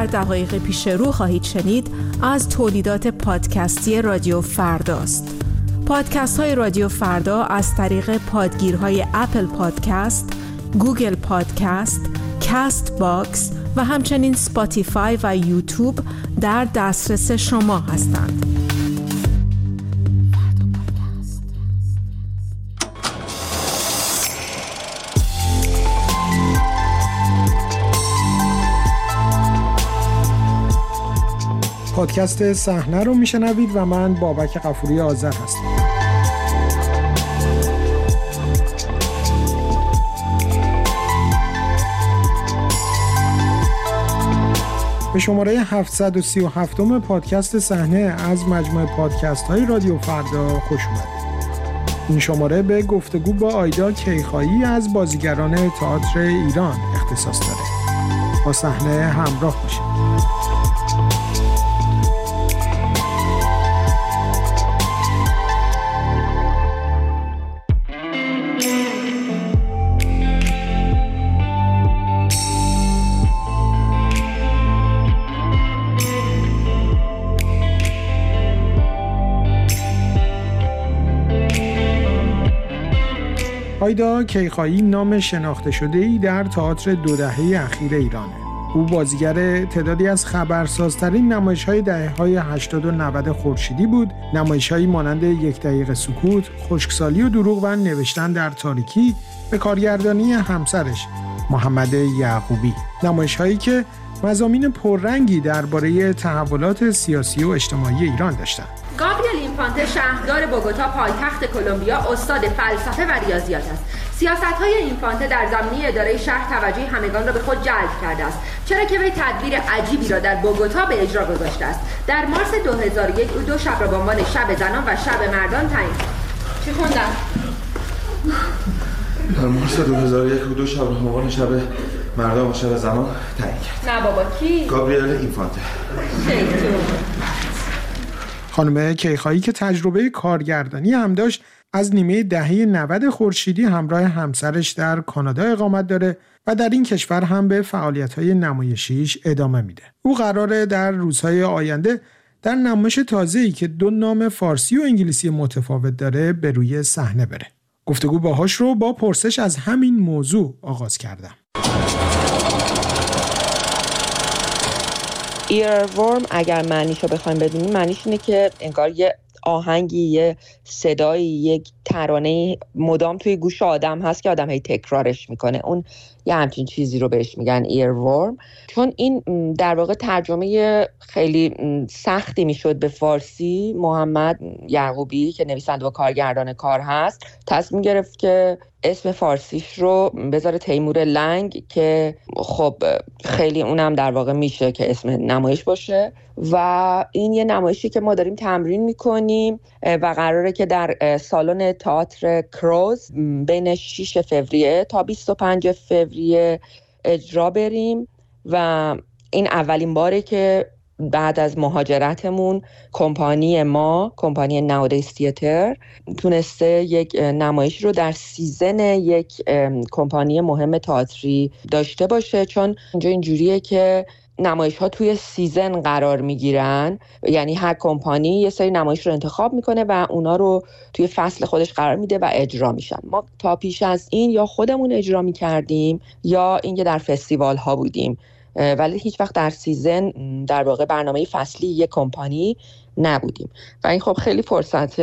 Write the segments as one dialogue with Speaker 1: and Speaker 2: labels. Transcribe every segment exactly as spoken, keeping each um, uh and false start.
Speaker 1: در دقایق پیش رو خواهید شنید از تولیدات پادکستی رادیو فرداست. پادکست های رادیو فردا از طریق پادگیرهای اپل پادکست، گوگل پادکست، کاست باکس و همچنین سپاتیفای و یوتیوب در دسترس شما هستند.
Speaker 2: پادکست صحنه رو میشنوید و من بابک غفوری آذر هستم. به شماره هفتصد و سی و هفتم پادکست صحنه از مجموعه پادکست های رادیو فردا خوش اومدید. این شماره به گفتگو با آیدا کیخایی از بازیگران تئاتر ایران اختصاص داره. با صحنه همراه باشید. آیدا کیخایی نام شناخته شده‌ای در تئاتر دو دهه اخیر ایرانه. او بازیگر تعدادی از خبرسازترین نمایش‌های دهه‌های هشتاد و نود خورشیدی بود. نمایش‌هایی مانند یک دقیقه سکوت، خشکسالی و دروغ و نوشتن در تاریکی به کارگردانی همسرش محمد یعقوبی. نمایش‌هایی که مضامین پررنگی درباره تحولات سیاسی و اجتماعی ایران داشتند.
Speaker 3: گابریل اینفانته شهردار بوگوتا پایتخت کلمبیا استاد فلسفه و ریاضیات است. سیاست‌های اینفانته در زمینه اداره شهر توجه همگان را به خود جلب کرده است، چرا که وی تدبیر عجیبی را در بوگوتا به اجرا گذاشته است. در مارس دو هزار و یک او دو شب را به عنوان شب زنان و شب مردان تعیین کرد. چی خوندم؟
Speaker 4: در مارس دو هزار و یک او دو شب را به عنوان شب مردان و شب زنان تعیین کرد.
Speaker 3: نه بابا کی؟
Speaker 4: گابریل اینفانته.
Speaker 2: خانم کیخایی که تجربه کارگردانی هم داشت، از نیمه دهه نود خورشیدی همراه همسرش در کانادا اقامت داره و در این کشور هم به فعالیت‌های نمایشیش ادامه میده. او قراره در روزهای آینده در نمایش تازه‌ای که دو نام فارسی و انگلیسی متفاوت داره به روی صحنه بره. گفتگو باهاش رو با پرسش از همین موضوع آغاز کردم.
Speaker 5: ایرورم اگر معنیشو بخوایم بدونیم، معنیش اینه که انگار یه آهنگی، یه صدایی، یک ترانه مدام توی گوش آدم هست که آدم هی تکرارش میکنه. اون یه همچین چیزی رو بهش میگن ایرورم. چون این در واقع ترجمه خیلی سختی میشد به فارسی، محمد یعقوبی که نویسنده و کارگردان کار هست تصمیم گرفت که اسم فارسیش رو بذاره تیمور لنگ که خب خیلی اونم در واقع میشه که اسم نمایش باشه. و این یه نمایشی که ما داریم تمرین میکنیم و قراره که در سالن تئاتر کروز بین شش فوریه تا بیست و پنج فوریه اجرا بریم و این اولین باره که بعد از مهاجرتمون کمپانی ما، کمپانی ناودیس تئاتر، تونسته یک نمایش رو در سیزن یک کمپانی مهم تئاتری داشته باشه. چون اینجا اینجوریه که نمایش ها توی سیزن قرار میگیرن، یعنی هر کمپانی یه سری نمایش رو انتخاب میکنه و اونا رو توی فصل خودش قرار میده و اجرا میشن. ما تا پیش از این یا خودمون اجرا میکردیم یا اینکه در فستیوال ها بودیم، ولی هیچ وقت در سیزن در واقع برنامه فصلی یک کمپانی نبودیم و این خب خیلی فرصت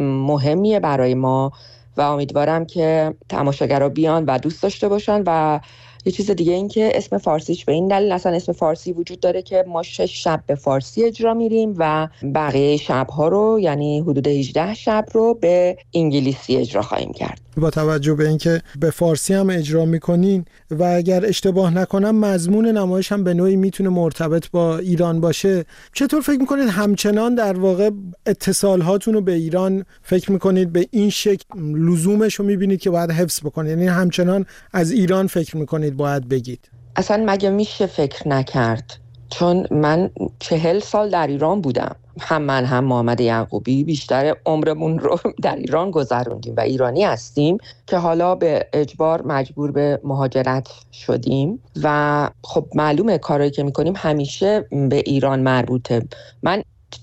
Speaker 5: مهمیه برای ما و امیدوارم که تماشاگرها بیان و دوست داشته باشن. و یه چیز دیگه این که اسم فارسیش به این دلیل اصلا اسم فارسی وجود داره که ما شش شب به فارسی اجرا میریم و بقیه شب‌ها رو، یعنی حدود هجده شب رو به انگلیسی اجرا خواهیم کرد.
Speaker 2: با توجه به اینکه به فارسی هم اجرا میکنین و اگر اشتباه نکنم مضمون نمایش هم به نوعی میتونه مرتبط با ایران باشه، چطور فکر میکنید همچنان در واقع اتصال هاتون رو به ایران فکر میکنید به این شکل لزومش رو میبینید که باید حفظ بکنید، یعنی همچنان از ایران فکر میکنید باید بگید؟
Speaker 5: اصلا مگه میشه فکر نکرد؟ چون من چهل سال در ایران بودم، هم من هم محمد یعقوبی بیشتر عمرمون رو در ایران گذروندیم و ایرانی هستیم که حالا به اجبار مجبور به مهاجرت شدیم و خب معلومه کارایی که میکنیم همیشه به ایران مربوطه. من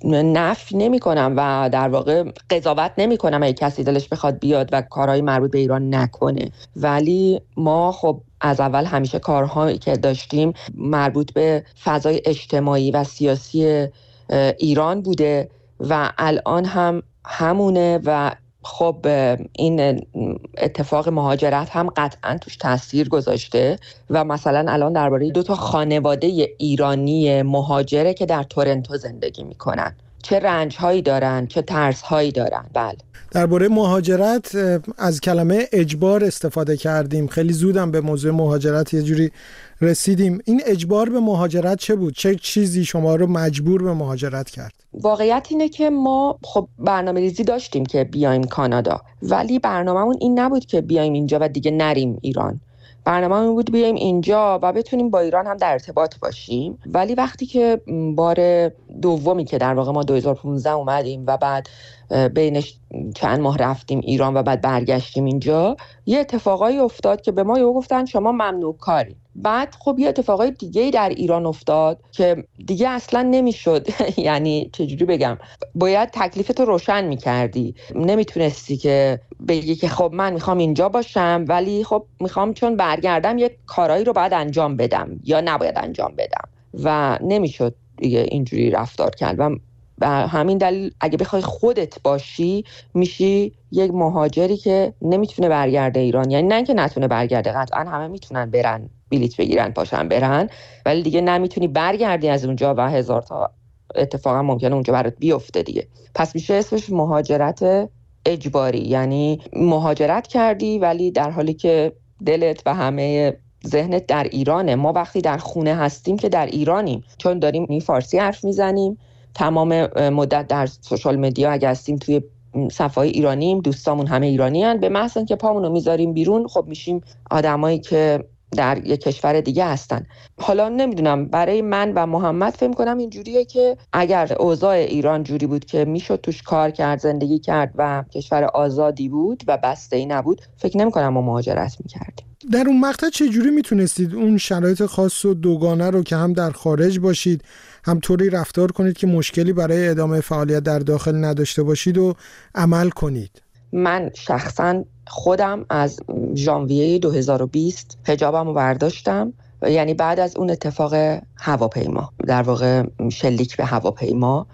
Speaker 5: نفی نمی کنم و در واقع قضاوت نمی کنم اگه کسی دلش بخواد بیاد و کارهای مربوط به ایران نکنه، ولی ما خب از اول همیشه کارهایی که داشتیم مربوط به فضای اجتماعی و سیاسی ایران بوده و الان هم همونه و خب این اتفاق مهاجرت هم قطعا توش تاثیر گذاشته و مثلا الان درباره دو تا خانواده ایرانی مهاجره که در تورنتو زندگی میکنن چه رنج‌هایی دارن، چه ترس‌هایی دارن. بله،
Speaker 2: درباره مهاجرت از کلمه اجبار استفاده کردیم، خیلی زودم به موضوع مهاجرت یه جوری رسیدیم. این اجبار به مهاجرت چه بود؟ چه چیزی شما رو مجبور به مهاجرت کرد؟
Speaker 5: واقعیت اینه که ما خب برنامه ریزی داشتیم که بیایم کانادا، ولی برنامه‌مون این نبود که بیایم اینجا و دیگه نریم ایران. برنامه‌مون بود بیایم اینجا و بتونیم با ایران هم در ارتباط باشیم. ولی وقتی که بار دومی که در واقع ما دو هزار و پانزده اومدیم و بعد بینش چند ماه رفتیم ایران و بعد برگشتیم اینجا، یه اتفاقایی افتاد که به ما یهو گفتن شما ممنوع کاری. بعد خب یه اتفاقای دیگه‌ای در ایران افتاد که دیگه اصلا نمیشد یعنی چجوری بگم، باید تکلیفتو روشن میکردی، نمیتونستی که بگی که خب من میخوام اینجا باشم ولی خب میخوام چون برگردم یه کارایی رو باید انجام بدم یا نباید انجام بدم و نمیشد دیگه اینجوری رفتار کرد. و به همین دلیل اگه بخوای خودت باشی میشی یک مهاجری که نمیتونه برگرده ایران. یعنی نه که نتونه برگرده، قطعا همه میتونن برن بلیط بگیرن پاشن برن، ولی دیگه نمیتونی برگردی از اونجا و هزار تا اتفاقا ممکنه اونجا برات بیفته دیگه. پس میشه اسمش مهاجرت اجباری، یعنی مهاجرت کردی ولی در حالی که دلت و همه ذهنت در ایرانه. ما وقتی در خونه هستیم که در ایرانیم، چون داریم این فارسی حرف میزنیم، تمام مدت در سوشال مدیا اگه هستیم توی صفحه‌های ایرانیم، دوستامون همه ایرانیان، به محض اینکه پامونو میذاریم بیرون خب میشیم آدمایی که در یک کشور دیگه هستن. حالا نمیدونم، برای من و محمد فکر کنم اینجوریه که اگر اوضاع ایران جوری بود که میشد توش کار کرد، زندگی کرد و کشور آزادی بود و بسته‌ای نبود، فکر نمی‌کنم ما مهاجرت می‌کردیم.
Speaker 2: در اون مقطع چه جوری میتونستید اون شرایط خاص و دوگانه رو که هم در خارج باشید هم طوری رفتار کنید که مشکلی برای ادامه فعالیت در داخل نداشته باشید و عمل کنید؟
Speaker 5: من شخصا خودم از ژانویه دو هزار و بیست حجابم رو برداشتم، یعنی بعد از اون اتفاق هواپیما، در واقع شلیک به هواپیما،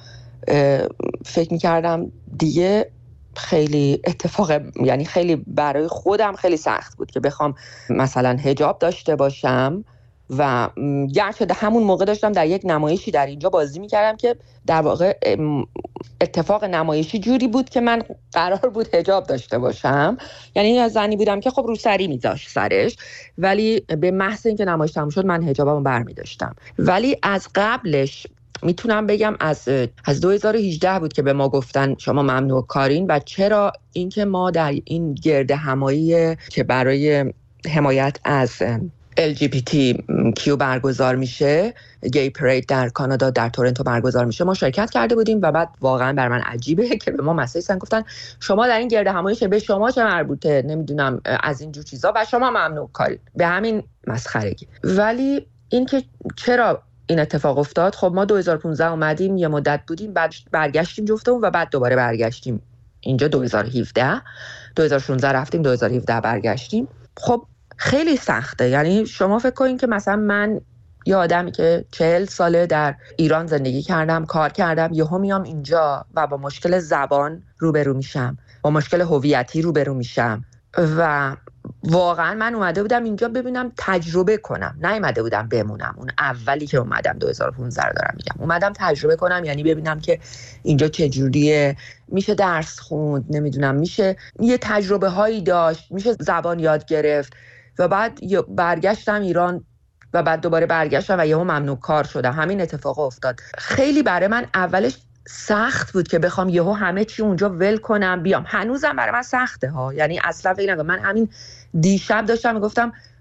Speaker 5: فکر میکردم دیگه خیلی اتفاق، یعنی خیلی برای خودم خیلی سخت بود که بخوام مثلا حجاب داشته باشم و گرچه همون موقع داشتم در یک نمایشی در اینجا بازی میکردم که در واقع اتفاق نمایشی جوری بود که من قرار بود حجاب داشته باشم، یعنی یا زنی بودم که خب روسری میذاشت سرش، ولی به محض اینکه نمایش تموم شد من حجابمو برمی‌داشتم. ولی از قبلش میتونم بگم از از دو هزار و هجده بود که به ما گفتن شما ممنوع کارین. و چرا؟ اینکه ما در این گرد همایی که برای حمایت از ال جی بی تی کیو برگزار میشه، گی پرید در کانادا در تورنتو برگزار میشه، ما شرکت کرده بودیم و بعد واقعا بر من عجیبه که به ما مسیج زدن گفتن شما در این گرد همایی که به شما چه مربوطه، نمیدونم از این جور چیزا و شما ممنوع کارین، به همین مسخرگی. ولی اینکه چرا این اتفاق افتاد، خب ما دو هزار و پانزده اومدیم یه مدت بودیم، بعد برگشتیم جفتمون و بعد دوباره برگشتیم اینجا دو هزار و هفده، دو هزار و شانزده رفتیم، دو هزار و هفده برگشتیم. خب خیلی سخته. یعنی شما فکر کنین که مثلا من یه آدمی که چهل ساله در ایران زندگی کردم، کار کردم، یهو میام اینجا و با مشکل زبان روبرو میشم، با مشکل هویتی روبرو میشم و واقعا من اومده بودم اینجا ببینم تجربه کنم، نیومده بودم بمونم. اون اولی که اومدم دو هزار و پانزده رو دارم میگم، اومدم تجربه کنم، یعنی ببینم که اینجا چجوریه، میشه درس خوند، نمیدونم میشه یه تجربه هایی داشت، میشه زبان یاد گرفت. و بعد برگشتم ایران و بعد دوباره برگشتم و یهو ممنوع کار شدم. همین اتفاق افتاد. خیلی برای من اولش سخت بود که بخوام یهو همه چی اونجا ول کنم بیام. هنوزم برای من سخته ها، یعنی اصلا فکر نکنم. من همین دیشب داشتم میگفتم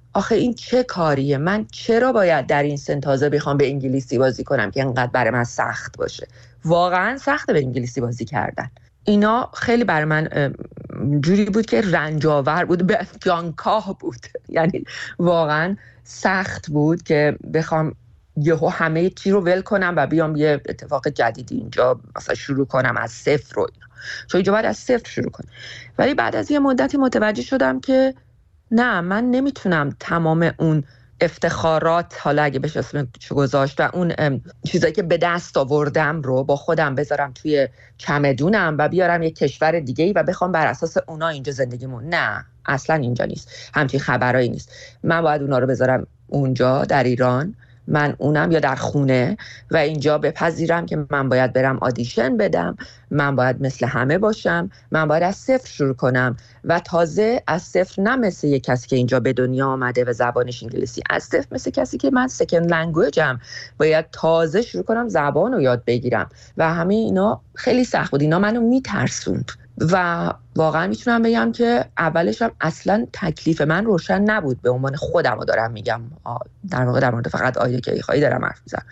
Speaker 5: آخه این چه کاریه؟ من چرا باید در این سن تازه بخوام به انگلیسی بازی کنم که اینقدر برای من سخت باشه؟ واقعا سخته به انگلیسی بازی کردن. اینا خیلی برای من جوری بود که رنجاور بود، به جانکاه بود. یعنی واقعا سخت بود که بخوام یهو همه چی رو ول کنم و بیام یه اتفاق جدیدی اینجا مثلا شروع کنم از صفر رو، چون اینجا باید از صفر شروع کنم. ولی بعد از یه مدتی متوجه شدم که نه، من نمیتونم تمام اون افتخارات، حالا اگه بهش اسمش گذاشت، و اون چیزایی که به دست آوردم رو با خودم بذارم توی چمدونم و بیارم یک کشور دیگه‌ای و بخوام بر اساس اونا اینجا زندگیمون. نه، اصلا اینجا نیست، همچین خبرایی نیست. من باید اونا رو بذارم اونجا در ایران، من اونم یا در خونه، و اینجا بپذیرم که من باید برم آدیشن بدم، من باید مثل همه باشم، من باید از صفر شروع کنم و تازه از صفر، نه مثل یک کسی که اینجا به دنیا آمده و زبانش انگلیسی، از صفر مثل کسی که من سکند لنگویجم، باید تازه شروع کنم زبان رو یاد بگیرم و همه اینا خیلی سخت بود. اینا منو میترسوند و واقعا میتونم بگم که اولش هم اصلا تکلیف من روشن نبود. به عنوان خودم رو دارم میگم، در واقع در مورد فقط آیده کیخایی دارم حرف میزنم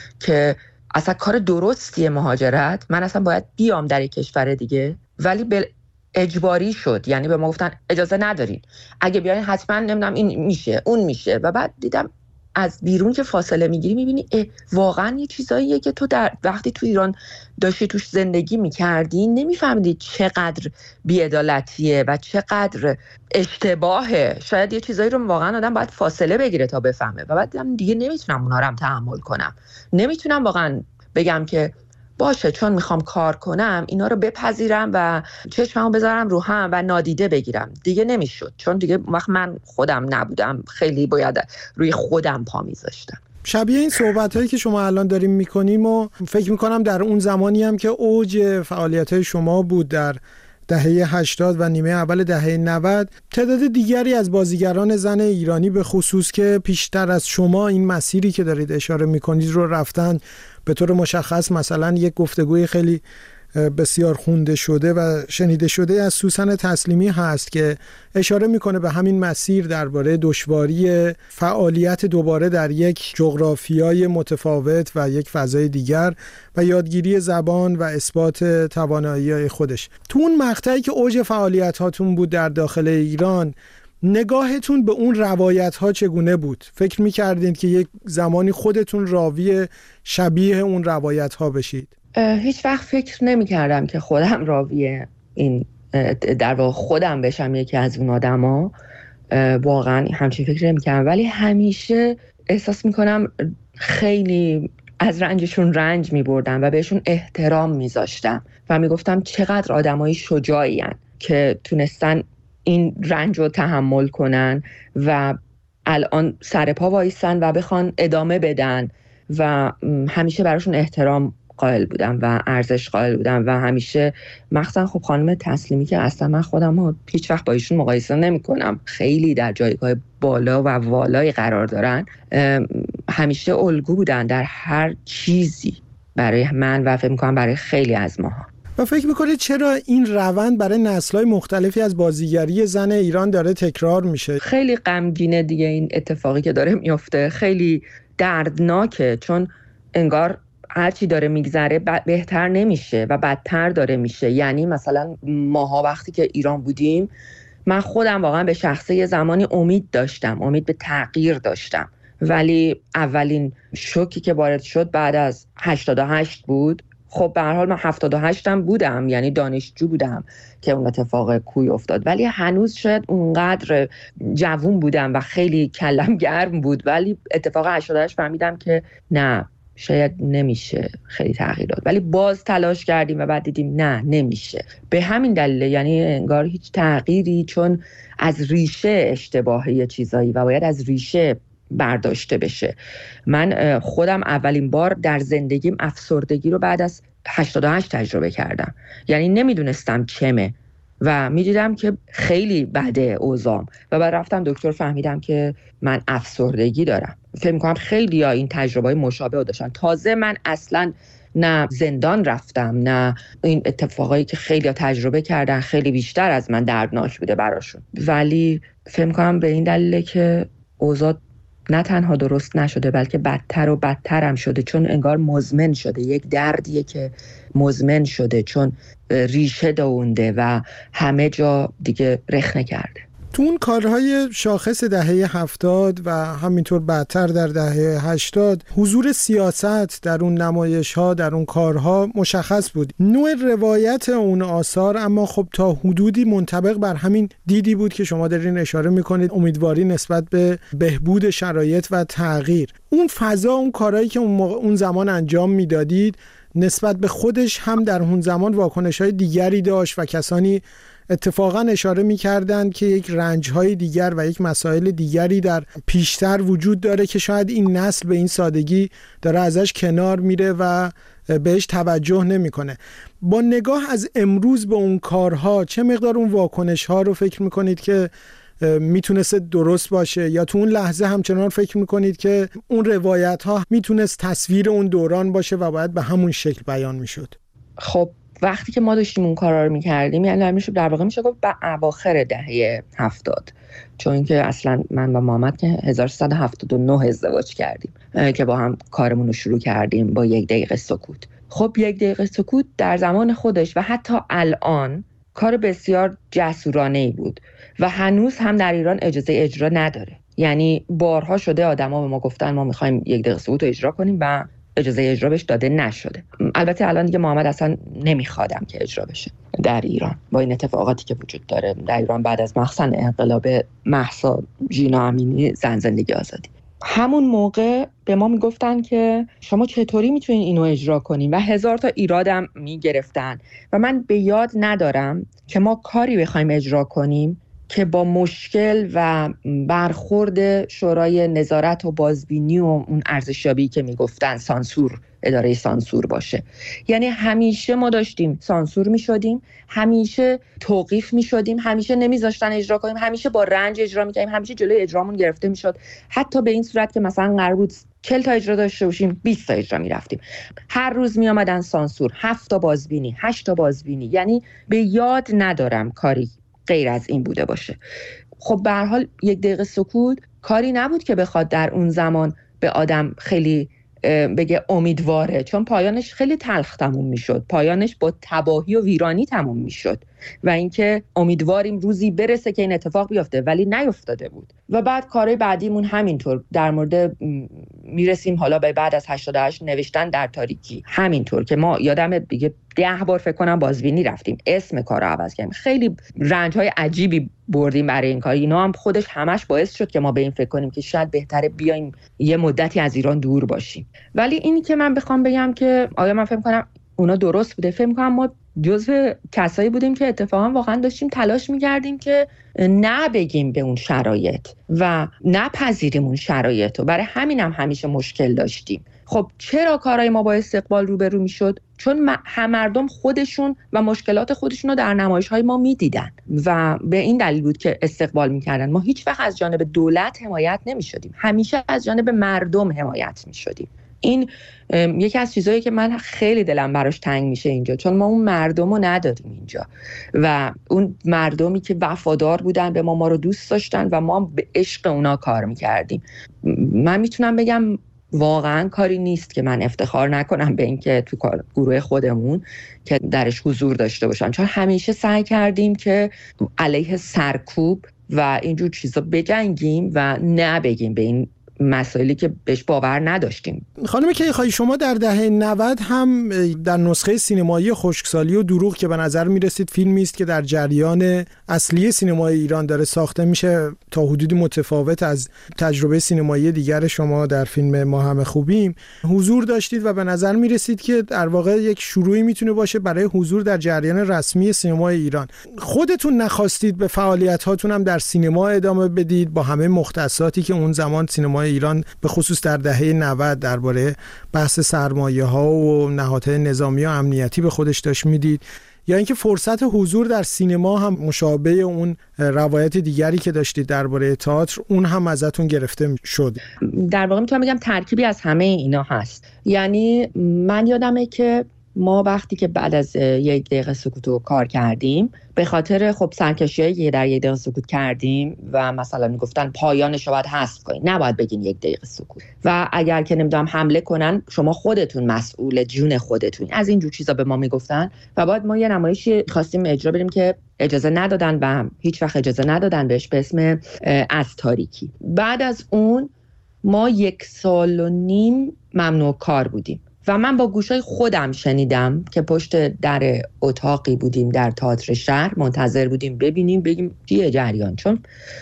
Speaker 5: که اصلا کار درستیه مهاجرت. من اصلا باید بیام در یک کشور دیگه، ولی به اجباری شد. یعنی به ما گفتن اجازه ندارین، اگه بیاین حتما نمیدونم این میشه اون میشه. و بعد دیدم از بیرون که فاصله میگیری میبینی واقعا یه چیزاییه که تو در وقتی تو ایران داشتی توش زندگی میکردی نمیفهمیدی چقدر بی‌عدالتیه و چقدر اشتباهه. شاید یه چیزایی رو واقعا آدم باید فاصله بگیره تا بفهمه. و بعد دیدم دیگه نمیتونم اونا رو هم تحمل کنم. نمیتونم واقعا بگم که باشه چون میخوام کار کنم اینا رو بپذیرم و چشممو بذارم رو هم و نادیده بگیرم. دیگه نمیشد، چون دیگه وقت من خودم نبودم، خیلی باید روی خودم پا میذاشتم.
Speaker 2: شبیه این صحبت‌هایی که شما الان داریم میکنیم و فکر میکنم در اون زمانی هم که اوج فعالیت‌های شما بود در دهه هشتاد و نیمه اول دهه نود، تعداد دیگری از بازیگران زن ایرانی به خصوص که پیشتر از شما این مسیری که دارید اشاره میکنید رو رفتن، به طور مشخص مثلا یک گفتگوی خیلی بسیار خونده شده و شنیده شده از سوسن تسلیمی هست که اشاره میکنه به همین مسیر درباره دشواری فعالیت دوباره در یک جغرافیای متفاوت و یک فضای دیگر و یادگیری زبان و اثبات توانایی‌های خودش. تو اون مقطعی که اوج فعالیت هاتون بود در داخل ایران، نگاهتون به اون روایت ها چگونه بود؟ فکر میکردین که یک زمانی خودتون راوی شبیه اون روایت ها بشید؟
Speaker 5: هیچ وقت فکر نمی کردم که خودم راوی این در واقع خودم بشم یکی از اون آدم ها. واقعا همچین فکر نمی کردم، ولی همیشه احساس می کنم خیلی از رنجشون رنج می بردم و بهشون احترام می زاشتم و می گفتم چقدر آدمایی شجاعی هن که تونستن این رنج رو تحمل کنن و الان سر پا وایسن و بخوان ادامه بدن. و همیشه براشون احترام قائل بودم و ارزش قائل بودم و همیشه مخصوصا خب خانم تسلیمی که اصلا من خودم رو هیچ وقت با ایشون مقایسه نمی کنم، خیلی در جایگاه بالا و والایی قرار دارن، همیشه الگو بودن در هر چیزی برای من و فکر می‌کنم برای خیلی از ماها.
Speaker 2: و فکر میکنید چرا این روند برای نسل‌های مختلفی از بازیگری زن ایران داره تکرار میشه؟
Speaker 5: خیلی غمگینه دیگه این اتفاقی که داره میفته، خیلی دردناکه، چون انگار هرچی داره میگذره بهتر نمیشه و بدتر داره میشه. یعنی مثلا ماها وقتی که ایران بودیم، من خودم واقعا به شخصه یه زمانی امید داشتم، امید به تغییر داشتم، ولی اولین شوکی که وارد شد بعد از هشتاد و هشت بود. خب به هر حال من هفتاد و هشت هم بودم، یعنی دانشجو بودم که اون اتفاق کوی افتاد، ولی هنوز شاید اونقدر جوون بودم و خیلی کلم گرم بود. ولی اتفاق هشتاد و هشت فهمیدم که نه، شاید نمیشه خیلی تغییر داد، ولی باز تلاش کردیم و بعد دیدیم نه نمیشه. به همین دلیل یعنی انگار هیچ تغییری، چون از ریشه اشتباهه یه چیزایی و باید از ریشه برداشته بشه. من خودم اولین بار در زندگیم افسردگی رو بعد از هشتاد و هشت تجربه کردم. یعنی نمیدونستم چمه و میدیدم که خیلی بده اوضاعم و بعد رفتم دکتر، فهمیدم که من افسردگی دارم. فکر می‌کنم خیلی ها این تجربه‌های مشابه داشتن. تازه من اصلا نه زندان رفتم، نه این اتفاقایی که خیلی ها تجربه کردن خیلی بیشتر از من دردناک بوده براشون، ولی فکر می‌کنم به این دلیله که اوضاع نه تنها درست نشده بلکه بدتر و بدتر هم شده، چون انگار مزمن شده، یک دردیه که مزمن شده چون ریشه دونده و همه جا دیگه رخنه کرده.
Speaker 2: تو اون کارهای شاخص دهه هفتاد و همینطور بعدتر در دهه هشتاد حضور سیاست در اون نمایش‌ها، در اون کارها مشخص بود. نوع روایت اون آثار اما خب تا حدودی منطبق بر همین دیدی بود که شما دارین اشاره میکنید، امیدواری نسبت به بهبود شرایط و تغییر. اون فضا، اون کارهایی که اون, موقع، اون زمان انجام میدادید نسبت به خودش هم در اون زمان واکنش‌های دیگری داشت و کسانی اتفاقا اشاره می‌کردند که یک رنج‌های دیگر و یک مسائل دیگری در پیشتر وجود داره که شاید این نسل به این سادگی داره ازش کنار میره و بهش توجه نمی‌کنه. با نگاه از امروز به اون کارها چه مقدار اون واکنش‌ها رو فکر می‌کنید که میتونست درست باشه، یا تو اون لحظه همچنان فکر میکنید که اون روایت ها میتونست تصویر اون دوران باشه و باید به همون شکل بیان میشد؟
Speaker 5: خب وقتی که ما داشتیم اون کارا رو میکردیم، یعنی میشه در واقع میشه گفت به اواخر دهه هفتاد، چون که اصلا من با محمد که هزار و سیصد و هفتاد و نه ازدواج کردیم که با هم کارمون رو شروع کردیم با یک دقیقه سکوت. خب یک دقیقه سکوت در زمان خودش و حتی الان کار بسیار جسورانه‌ای بود و هنوز هم در ایران اجازه اجرا نداره. یعنی بارها شده آدما به ما گفتن ما می‌خوایم یک دقیقه سکوت رو اجرا کنیم و اجازه اجرا بهش داده نشده. البته الان دیگه محمد اصلا نمیخوادم که اجرا بشه در ایران با این اتفاقاتی که وجود داره در ایران بعد از مخصوصا انقلاب مهسا ژینا امینی زن زندگی آزادی. همون موقع به ما میگفتن که شما چطوری میتونین اینو اجرا کنین و هزار تا ایرادم میگرفتن و من به یاد ندارم که ما کاری بخوایم اجرا کنیم که با مشکل و برخورد شورای نظارت و بازبینی و اون ارزشیابی که میگفتن سانسور، اداره سانسور باشه. یعنی همیشه ما داشتیم سانسور میشدیم، همیشه توقیف میشدیم، همیشه نمیذاشتن اجرا کنیم، همیشه با رنج اجرا میکردیم، همیشه جلوی اجرامون گرفته میشد، حتی به این صورت که مثلا قرار بود چهل تا اجرا داشته باشیم بیست تا اجرا میرفتیم. هر روز میامدن سانسور، هفت تا بازبینی، هشت تا بازبینی. یعنی به یاد ندارم کاری غیر از این بوده باشه. خب به هر حال یک دقیقه سکوت کاری نبود که بخواد در اون زمان به آدم خیلی بگه امیدواره، چون پایانش خیلی تلخ تموم میشد، پایانش با تباهی و ویرانی تموم میشد و اینکه امیدواریم روزی برسه که این اتفاق بیفته، ولی نیفتاده بود. و بعد کارهای بعدیمون همینطور در مورد میرسیم حالا به بعد از هشتاد و هشت نوشتن در تاریکی، همینطور که ما یادم دیگه ده بار فکر کنم بازبینی رفتیم، اسم کارو عوض کردیم، خیلی رنج‌های عجیبی بردیم برای این کار. اینا هم خودش همش باعث شد که ما به این فکر کنیم که شاید بهتره بیایم یه مدتی از ایران دور باشیم. ولی اینی که من بخوام بگم که آیا من فکر کنم اونا درست بوده، فکر می‌کنم ما جزو کسایی بودیم که اتفاقا واقعا داشتیم تلاش می‌کردیم که نه بگیم به اون شرایط و نپذیریم اون شرایط، و برای همینم هم همیشه مشکل داشتیم. خب چرا کارهای ما با استقبال روبرو میشد؟ چون هم مردم خودشون و مشکلات خودشون رو در نمایش‌های ما میدیدن و به این دلیل بود که استقبال میکردن. ما هیچ وقت از جانب دولت حمایت نمیشدیم، همیشه از جانب مردم حمایت میشدیم. این یکی از چیزایی که من خیلی دلم براش تنگ میشه اینجا، چون ما اون مردم رو نداریم اینجا و اون مردمی که وفادار بودن به ما، ما رو دوست داشتن و ما به عشق اونا کار میکردیم. من میتونم بگم واقعا کاری نیست که من افتخار نکنم به این که تو گروه خودمون که درش حضور داشته باشم، چون همیشه سعی کردیم که علیه سرکوب و اینجور چیزا بجنگیم و نه بگیم به این مسائلی که بهش باور نداشتیم.
Speaker 2: خانم کیخایی، شما در دهه نود هم در نسخه سینمایی خشکسالی و دروغ که به نظر میرسید فیلمی است که در جریان اصلی سینمای ایران داره ساخته میشه، تا حدودی متفاوت از تجربه سینمایی دیگر شما در فیلم ما همه خوبیم، حضور داشتید و به نظر میرسید که در واقع یک شروعی میتونه باشه برای حضور در جریان رسمی سینمای ایران. خودتون نخواستید به فعالیت هاتون هم در سینما ادامه بدید با همه مختصاتی که اون زمان سینمای ایران به خصوص در دهه نود درباره بحث سرمایه ها و نهادهای نظامی و امنیتی به خودش داشت میدید، یا اینکه فرصت حضور در سینما هم مشابه اون روایت دیگری که داشتید درباره تئاتر اون هم ازتون گرفته شد؟
Speaker 5: در واقع میتونم بگم ترکیبی از همه اینا هست. یعنی من یادمه که ما وقتی که بعد از یک دقیقه سکوت رو کار کردیم، به خاطر خب سرکشی‌هایی که در یک دقیقه سکوت کردیم و مثلا میگفتن پایانش رو باید حذف کنین، نباید بگین یک دقیقه سکوت، و اگر که نمیدونم حمله کنن شما خودتون مسئول جون خودتون، از این جور چیزا به ما میگفتن. و بعد ما یه نمایشی خواستیم اجرا بدیم که اجازه ندادن و هیچ وقت اجازه ندادن بهش، به اسم از تاریکی. بعد از اون ما یک سال و نیم ممنوع کار بودیم و من با گوشای خودم شنیدم که پشت در اتاقی بودیم در تئاتر شهر، منتظر بودیم ببینیم بگیم چیه جریان، چون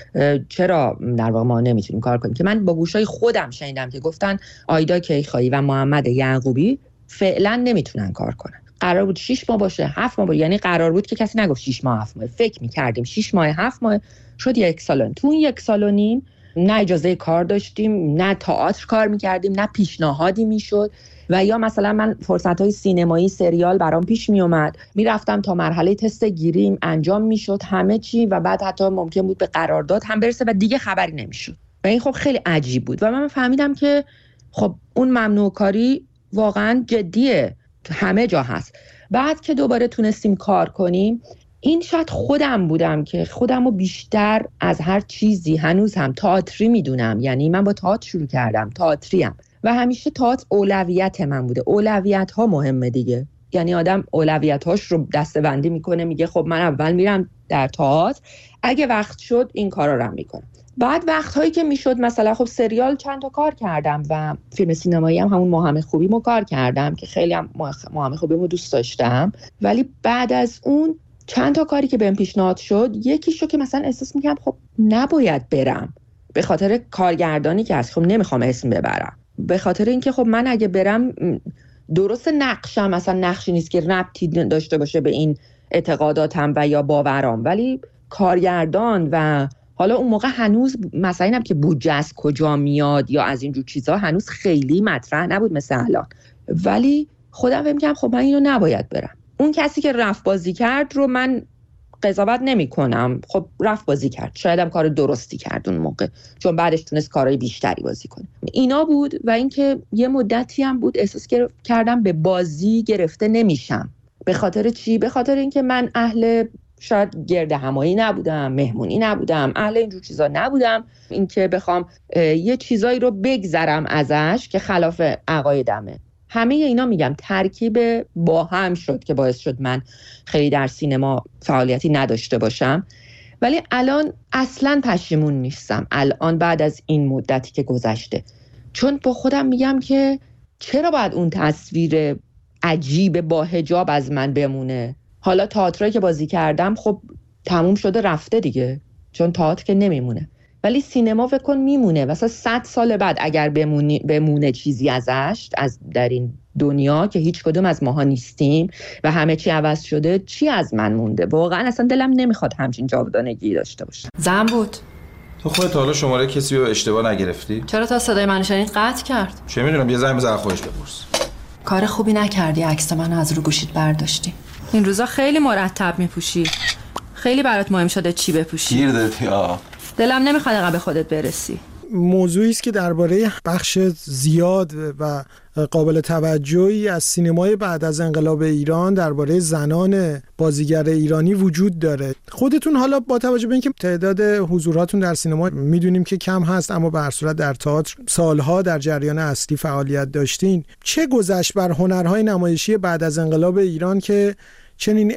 Speaker 5: چرا در واقع ما نمیتونیم کار کنیم، که من با گوشای خودم شنیدم که گفتن آیدا کیخایی و محمد یعقوبی فعلا نمیتونن کار کنن. قرار بود شش ماه باشه، هفت ماه باشه، یعنی قرار بود که کسی نگفت شش ماه هفت ماه، فکر می‌کردیم شش ماه هفت ماه، شد یک سال. تو اون یک سال و نیم نه اجازه کار داشتیم، نه تئاتر کار می‌کردیم، نه پیشنهادی میشد. و یا مثلا من فرصت‌های سینمایی سریال برام پیش میومد، میرفتم تا مرحله تست گیریم انجام میشد همه چی و بعد حتی ممکن بود به قرارداد هم برسه و دیگه خبری نمیشد. و این خب خیلی عجیب بود و من فهمیدم که خب اون ممنوع کاری واقعا جدیه، همه جا هست. بعد که دوباره تونستیم کار کنیم، این شاید خودم بودم که خودم رو بیشتر از هر چیزی هنوز هم تئاتری میدونم. یعنی من با تئاتر شروع کردم، تئاتریم و همیشه تئاتر اولویت من بوده. اولویت ها مهمه دیگه، یعنی آدم اولویت هاش رو دسته‌بندی میکنه، میگه خب من اول میرم در تئاتر، اگه وقت شد این کارا رو میکنم. بعد وقت‌هایی که میشد مثلا خب سریال چند تا کار کردم و فیلم سینمایی هم همون ماهم خوبیمو کار کردم که خیلی هم ماهم خوبیمو دوست داشتم. ولی بعد از اون چند تا کاری که بهم پیشنهاد شد، یکیشو که مثلا احساس می‌کردم خب نباید برم به خاطر کارگردانی که هست، خب نمیخوام اسم ببرم، به خاطر اینکه خب من اگه برم درست نقشم مثلا نقشی نیست که ربطی داشته باشه به این اعتقاداتم و یا باورام، ولی کارگردان و حالا اون موقع هنوز مثلا اینم که بودجه از کجا میاد یا از اینجور چیزا هنوز خیلی مطرح نبود مثل الان. ولی خودم فکر می‌کردم خب من اینو نباید برم. اون کسی که رفت بازی کرد رو من قضاوت نمی کنم، خب رفت بازی کرد، شاید هم کار درستی کرد اون موقع، چون بعدش تونست کارهای بیشتری بازی کنه. اینا بود. و اینکه یه مدتی هم بود احساس کردم به بازی گرفته نمیشم. به خاطر چی؟ به خاطر اینکه من اهل شاید گرد همایی نبودم، مهمونی نبودم، اهل اینجور چیزا نبودم، اینکه بخوام یه چیزایی رو بگذرم ازش که خلاف عقایدمه. همه اینا میگم ترکیب با هم شد که باعث شد من خیلی در سینما فعالیتی نداشته باشم. ولی الان اصلاً پشیمون نیستم، الان بعد از این مدتی که گذشته، چون با خودم میگم که چرا باید اون تصویر عجیب با حجاب از من بمونه. حالا تئاتری که بازی کردم خب تموم شده رفته دیگه، چون تئاتر که نمیمونه. ولی سینما فکر کن میمونه، مثلا صد سال بعد اگر بمونه, بمونه چیزی ازش از در این دنیا که هیچ کدوم از ماها نیستیم و همه چی عوض شده، چی از من مونده؟ واقعا اصلا دلم نمیخواد همچین جاودانگی داشته باشم.
Speaker 6: زن بود.
Speaker 4: تو خودت حالا شماره کسی رو اشتباه نگرفتی؟
Speaker 6: چرا تا صدای منو شنید قطع کرد؟
Speaker 4: چه میدونم، یه زنگ بزن خودش بپرس.
Speaker 6: کار خوبی نکردی، عکس منو از رو گوشیت برداشتی. این روزا خیلی مرتب میپوشی، خیلی برات مهم شده چی بپوشی.
Speaker 4: گیر دادی آ.
Speaker 6: دلم نمیخواد اینقدر به خودت برسی.
Speaker 2: موضوعی است که درباره بخش زیاد و قابل توجهی از سینمای بعد از انقلاب ایران درباره زنان بازیگر ایرانی وجود داره. خودتون حالا با توجه به اینکه تعداد حضوراتون در سینما میدونیم که کم هست، اما به هر صورت در تئاتر سالها در جریان اصلی فعالیت داشتین، چه گذشت بر هنرهای نمایشی بعد از انقلاب ایران که چنین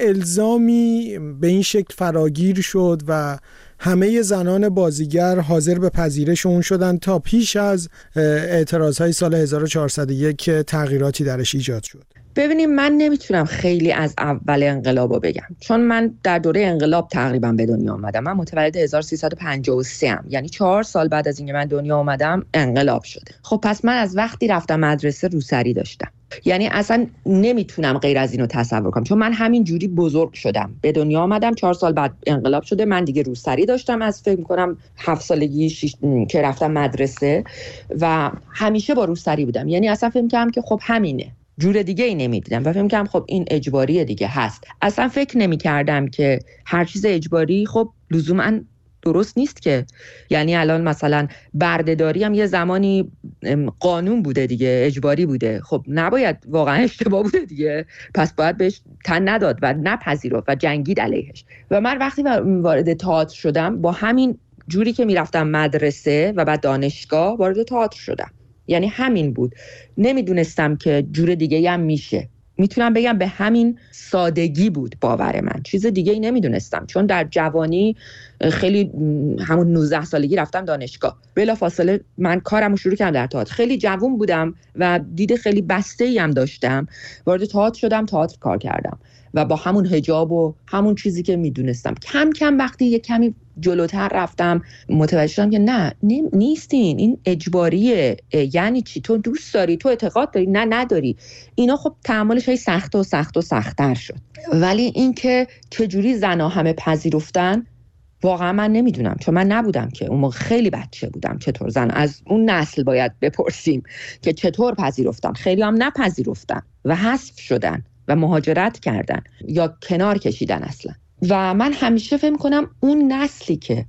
Speaker 2: الزامی به این شکل فراگیر شد و همه زنان بازیگر حاضر به پذیرش اون شدن تا پیش از اعتراضهای سال هزار و چهارصد و یک که تغییراتی درش ایجاد شد؟
Speaker 5: ببینیم، من نمیتونم خیلی از اول انقلابو بگم، چون من در دوره انقلاب تقریبا به دنیا آمدم. من متولد هزار و سیصد و پنجاه و سه ام، یعنی چهار سال بعد از اینکه من دنیا آمدم انقلاب شده. خب پس من از وقتی رفتم مدرسه روسری داشتم، یعنی اصلا نمیتونم غیر از اینو تصور کنم، چون من همین جوری بزرگ شدم، به دنیا آمدم چهار سال بعد انقلاب شده، من دیگه روسری داشتم از فکر می‌کنم هفت سالگی شیش... که رفتم مدرسه و همیشه با روسری بودم. یعنی اصلا فکر می‌کردم که خب همینه، جور دیگه ای نمیدیدم و فکر می‌کردم خب این اجباری دیگه هست. اصلا فکر نمی‌کردم که هر چیز اجباری خب لزوماً درست نیست که. یعنی الان مثلا بردهداری هم یه زمانی قانون بوده دیگه، اجباری بوده، خب نباید، واقعا اشتباه بوده دیگه، پس باید بهش تن نداد و نپذیرفت و جنگید علیهش. و من وقتی وارد تئاتر شدم با همین جوری که میرفتم مدرسه و بعد دانشگاه وارد تئاتر شدم، یعنی همین بود. نمیدونستم که جور دیگه هم میشه. میتونم بگم به همین سادگی بود باور من، چیز دیگه ای نمیدونستم. چون در جوانی خیلی همون نوزده سالگی رفتم دانشگاه، بلافاصله من کارمو شروع کردم در تئاتر. خیلی جوان بودم و دید خیلی بسته‌ای هم داشتم، وارد تئاتر شدم، تئاتر کار کردم و با همون حجاب و همون چیزی که میدونستم. کم کم وقتی یه کمی جلوتر رفتم متوجه شدم که نه نیستین، این اجباریه. یعنی چی؟ تو دوست داری، تو اعتقاد داری، نه نداری. اینا خب تعاملش های سخت و سخت و سخت‌تر شد. ولی این که چجوری زنها همه پذیرفتن واقعا من نمیدونم، چون من نبودم که اون موقع، خیلی بچه بودم. چطور زن از اون نسل باید بپرسیم که چطور پذیرفتن. خیلی هم نپذیرفتن و حذف شدن و مهاجرت کردن یا کنار کشیدن اصلا. و من همیشه فکر می‌کنم اون نسلی که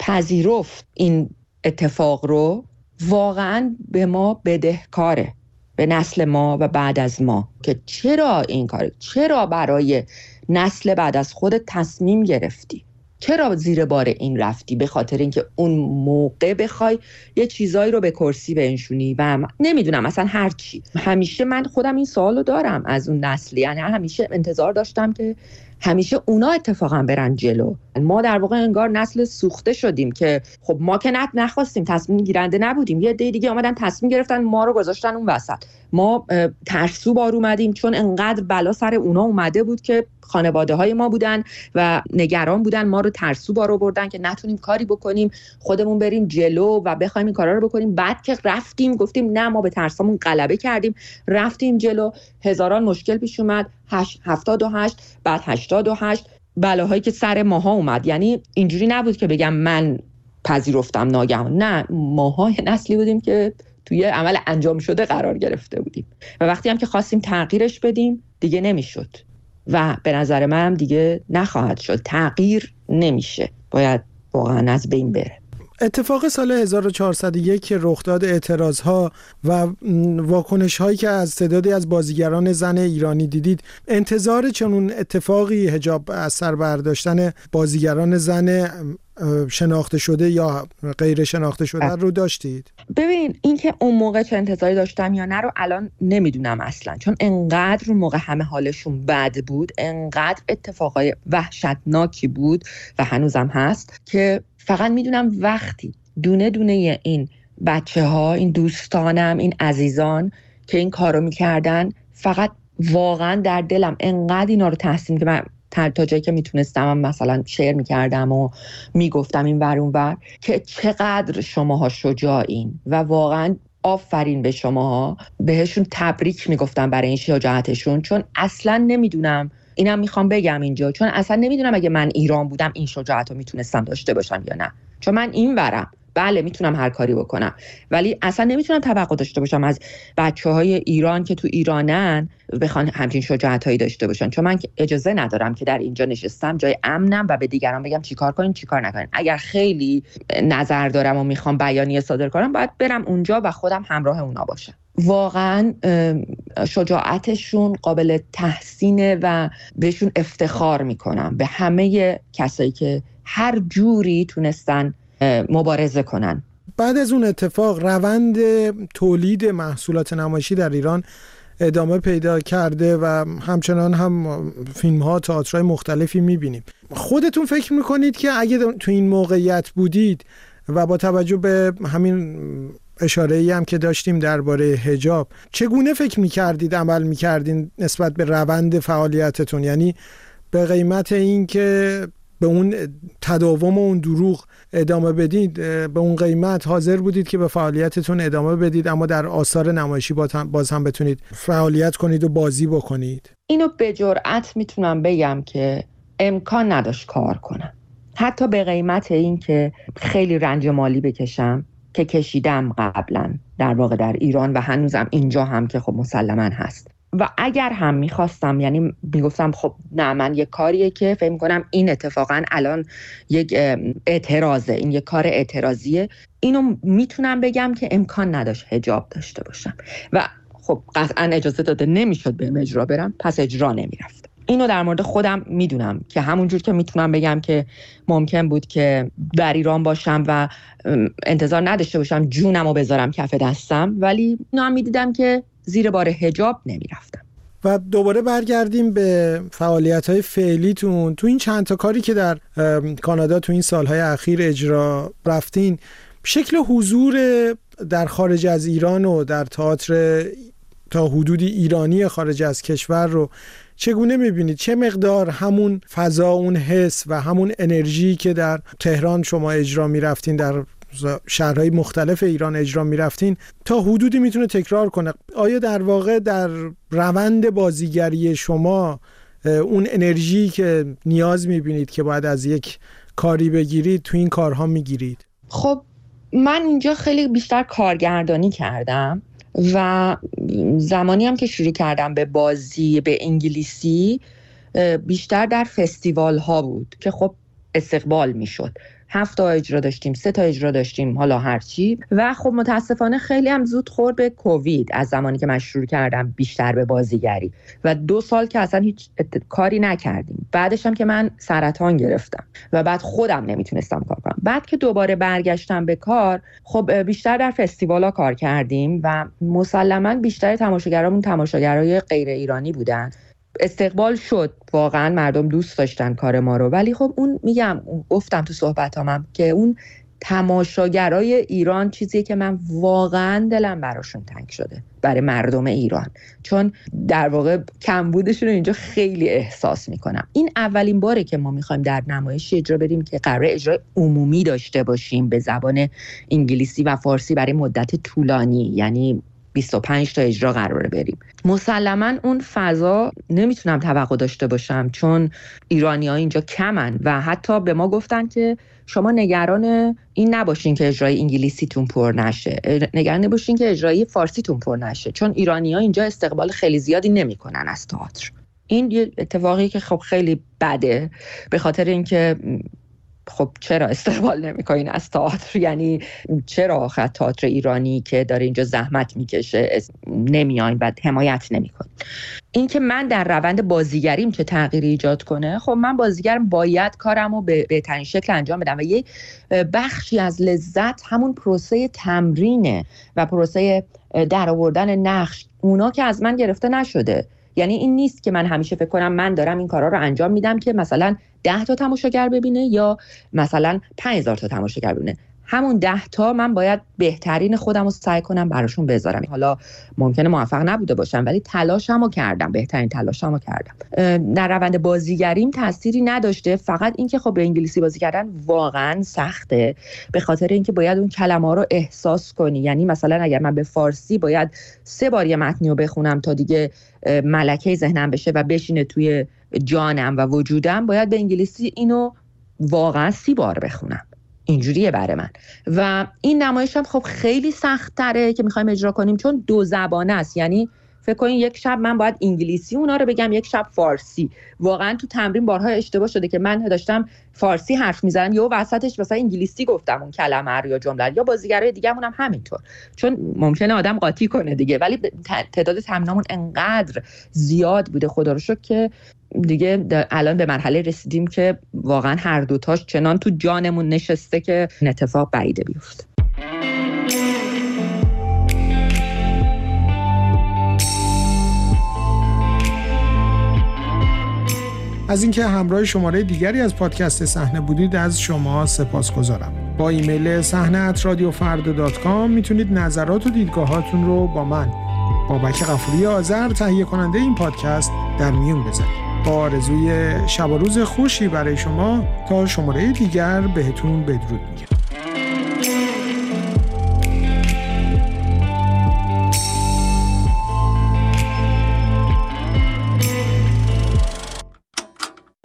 Speaker 5: پذیرفت این اتفاق رو واقعا به ما بدهکاره، به نسل ما و بعد از ما، که چرا این کار، چرا برای نسل بعد از خود تصمیم گرفتی، چرا زیر بار این رفتی، به خاطر اینکه اون موقع بخوای یه چیزایی رو به کرسی بنشونی و نمیدونم اصلا هر چی. همیشه من خودم این سوالو دارم از اون نسلی، یعنی همیشه انتظار داشتم که همیشه اونا اتفاقا برن جلو. ما در واقع انگار نسل سوخته شدیم که خب ما که نت نخواستیم، تصمیم گیرنده نبودیم، یه عده دیگه اومدن تصمیم گرفتن، ما رو گذاشتن اون وسط. ما ترسو بار اومدیم چون انقدر بلا سر اونا اومده بود که خانواده های ما بودن و نگران بودن، ما رو ترسو بار آوردن که نتونیم کاری بکنیم، خودمون بریم جلو و بخوایم این کارا رو بکنیم. بعد که رفتیم گفتیم نه، ما به ترسامون غلبه کردیم، رفتیم جلو، هزاران مشکل پیش اومد، هفتاد و هشت بعد هشتاد و هشت بلاهایی که سر ماها اومد. یعنی اینجوری نبود که بگم من پذیرفتم ناگهان، نه، ماها یه نسلی بودیم که توی عمل انجام شده قرار گرفته بودیم و وقتی هم که خواستیم تغییرش بدیم دیگه نمیشد و به نظر من دیگه نخواهد شد. تغییر نمیشه، باید واقعا از بین بره.
Speaker 2: اتفاق سال هزار و چهارصد و یک که رخ داد، اعتراضها و واکنش هایی که از تعدادی از بازیگران زن ایرانی دیدید، انتظار چنون اتفاقی حجاب از سر برداشتن بازیگران زن شناخته شده یا غیر شناخته شده رو داشتید؟
Speaker 5: ببین، این که اون موقع چه انتظاری داشتم یا نه رو الان نمیدونم اصلا، چون انقدر اون موقع همه حالشون بد بود، انقدر اتفاقای وحشتناکی بود و هنوزم هست که فقط میدونم وقتی دونه دونه این بچه ها، این دوستانم، این عزیزان که این کارو میکردن، فقط واقعا در دلم انقدر اینا رو تحسین که من تا جایی که میتونستم هم مثلا شعر میکردم و میگفتم این ور اون ور که چقدر شماها شجاعین و واقعا آفرین به شماها، بهشون تبریک میگفتم برای این شجاعتشون. چون اصلا نمیدونم، اینم میخوام بگم اینجا، چون اصلا نمیدونم اگه من ایران بودم این شجاعت رو میتونستم داشته باشم یا نه. چون من این ورم، بله میتونم هر کاری بکنم، ولی اصلا نمیتونم توقع داشته باشم از بچه‌های ایران که تو ایرانن بخوان همچین شجاعتایی داشته باشن. چون من اجازه ندارم که در اینجا نشستم جای امنم و به دیگران بگم چیکار کنین چیکار نکنین. اگر خیلی نظر دارم و میخوام بیانیه صادر کنم، باید برم اونجا و خودم همراه اونا باشم. واقعا شجاعتشون قابل تحسینه و بهشون افتخار میکنم، به همه کسایی که هر جوری تونستن مبارزه کنن.
Speaker 2: بعد از اون اتفاق روند تولید محصولات نمایشی در ایران ادامه پیدا کرده و همچنان هم فیلم ها، تئاترهای مختلفی میبینیم. خودتون فکر میکنید که اگه تو این موقعیت بودید و با توجه به همین اشاره‌ای هم که داشتیم درباره حجاب، چگونه فکر میکردید عمل میکردین نسبت به روند فعالیتتون؟ یعنی به قیمت این که به اون تداوم و اون دروغ ادامه بدید، به اون قیمت حاضر بودید که به فعالیتتون ادامه بدید اما در آثار نمایشی باز هم بتونید فعالیت کنید و بازی بکنید؟
Speaker 5: اینو به جرئت میتونم بگم که امکان نداشت کار کنم، حتی به قیمت این که خیلی رنج مالی بکشم که کشیدم قبلا در واقع در ایران و هنوزم اینجا هم که خب مسلماً هست. و اگر هم میخواستم، یعنی میگفتم خب نه من یک کاریه که فکر میکنم این اتفاقا الان یک اعتراضه، این یک کار اعتراضیه، اینو میتونم بگم که امکان نداشت حجاب داشته باشم و خب قطعا اجازه داده نمیشد به اجرا برم، پس اجرا نمیرفتم. اینو در مورد خودم میدونم که همونجور که میتونم بگم که ممکن بود که در ایران باشم و انتظار نداشته باشم جونمو بذارم کف دستم، ولی اینو هم میدیدم که زیر بار حجاب نمیرفتم.
Speaker 2: و دوباره برگردیم به فعالیت‌های فعلیتون. تو این چند تا کاری که در کانادا تو این سالهای اخیر اجرا رفتین، شکل حضور در خارج از ایران و در تئاتر تا حدودی ایرانی خارج از کشور رو چگونه می‌بینید؟ چه مقدار همون فضا، اون حس و همون انرژی که در تهران شما اجرا می‌رفتین، در شهرهای مختلف ایران اجرا می‌رفتین، تا حدودی میتونه تکرار کنه؟ آیا در واقع در روند بازیگری شما اون انرژی که نیاز می‌بینید که باید از یک کاری بگیرید تو این کارها می‌گیرید؟
Speaker 5: خب من اینجا خیلی بیشتر کارگردانی کردم و زمانی هم که شروع کردم به بازی به انگلیسی بیشتر در فستیوال ها بود که خب استقبال میشد. هفت تا اجرا داشتیم، سه تا اجرا داشتیم، حالا هرچی. و خب متاسفانه خیلی هم زود خورد به کووید از زمانی که من شروع کردم بیشتر به بازیگری و دو سال که اصلا هیچ کاری نکردیم. بعدش هم که من سرطان گرفتم و بعد خودم نمیتونستم کار کنم. بعد که دوباره برگشتم به کار، خب بیشتر در فستیوالا کار کردیم و مسلماً بیشتر تماشاگرامون تماشاگرای غیر ایرانی بودن. استقبال شد، واقعا مردم دوست داشتن کار ما رو، ولی خب اون میگم گفتم تو صحبتامم که اون تماشاگرای ایران چیزیه که من واقعا دلم براشون تنگ شده، برای مردم ایران، چون در واقع کمبودشون رو اینجا خیلی احساس میکنم. این اولین باره که ما میخوایم در نمایشی اجرا بریم که قراره اجرای عمومی داشته باشیم به زبان انگلیسی و فارسی برای مدت طولانی، یعنی بیست و پنج تا اجرا قراره بریم. مسلماً اون فضا نمیتونم توقع داشته باشم چون ایرانی‌ها اینجا کمن و حتی به ما گفتن که شما نگران این نباشین که اجرای انگلیسیتون پر نشه، نگران نباشین که اجرای فارسیتون پر نشه، چون ایرانی‌ها اینجا استقبال خیلی زیادی نمیکنن از تئاتر. این یه اتفاقی که خب خیلی بده، به خاطر اینکه خب چرا استقبال نمی‌کنین از تئاتر؟ یعنی چرا آخر تئاتر ایرانی که داره اینجا زحمت میکشه نمیاین و حمایت نمی‌کنین؟ این که من در روند بازیگریم چه تغییری ایجاد کنه، خب من بازیگرم باید کارمو به بهترین شکل انجام بدم و یک بخشی از لذت همون پروسه تمرینه و پروسه درآوردن نقش، اونا که از من گرفته نشده. یعنی این نیست که من همیشه فکر کنم من دارم این کارا رو انجام میدم که مثلا ده تا تماشاگر ببینه یا مثلا پنج هزار تا تماشاگر ببینه. همون ده تا من باید بهترین خودم رو سعی کنم براشون بذارم. حالا ممکنه موفق نبوده باشم ولی تلاشمو کردم، بهترین تلاشمو کردم. در روند بازیگریم تأثیری نداشته، فقط اینکه خب به انگلیسی بازی کردن واقعا سخته، به خاطر اینکه باید اون کلمه‌ها رو احساس کنی. یعنی مثلا اگر من به فارسی باید سه بار یه متنی رو بخونم تا دیگه ملکه ذهنم بشه و بشینه توی جانم و وجودم، باید به انگلیسی اینو واقعا سی بار بخونم. اینجوریه برای من. و این نمایش هم خب خیلی سخت تره که میخوایم اجرا کنیم چون دو زبانه است. یعنی فکر کنین یک شب من باید انگلیسی اونا رو بگم، یک شب فارسی. واقعا تو تمرین بارها اشتباه شده که من داشتم فارسی حرف میزنم یا وسطش مثلا انگلیسی گفتم اون کلمه رو یا جمله، یا بازیگرای دیگه‌مون هم همینطور، چون ممکنه آدم قاطی کنه دیگه. ولی تعداد تمرینامون انقدر زیاد بوده خدا رو شکر که دیگه الان به مرحله رسیدیم که واقعا هر دوتاش چنان تو جانمون نشسته که این اتفاق بعیده بیفته.
Speaker 2: از اینکه همراه شماره دیگری از پادکست صحنه بودید از شما سپاسگزارم. با ایمیل صحنه ات رادیو فردا دات کام میتونید نظرات و دیدگاهاتون رو با من بابک غفوری آذر تهیه کننده این پادکست در میون بذارید. با آرزوی شب و روز خوشی برای شما تا شماره دیگر بهتون بدرود میگم.